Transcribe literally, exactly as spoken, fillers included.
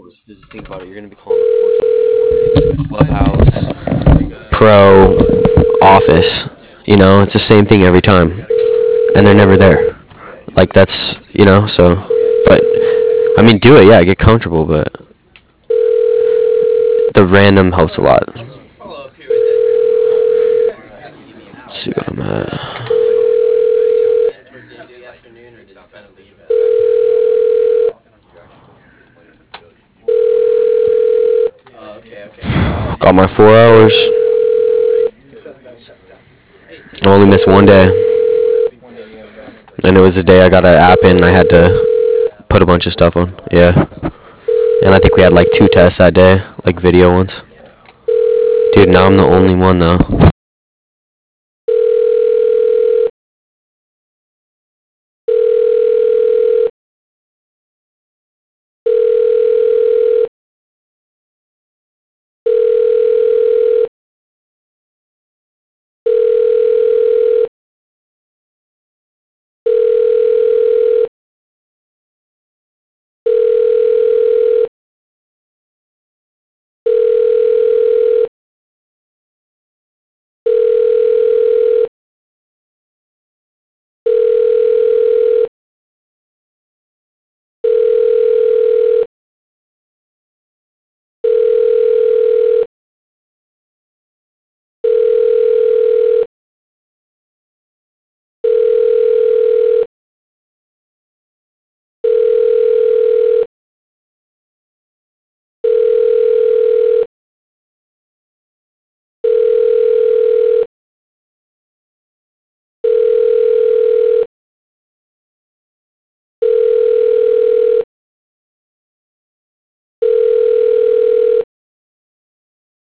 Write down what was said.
Just think about it. You're gonna be calling Clubhouse, Pro, Office. You know, it's the same thing every time, and they're never there. Like that's you know. So, but I mean, do it. Yeah, get comfortable, but the random helps a lot. Let's see what I'm at. Got my four hours. I only missed one day, and it was the day I got an app in. I had to put a bunch of stuff on. Yeah, and I think we had like two tests that day, like video ones. Dude, now I'm the only one though.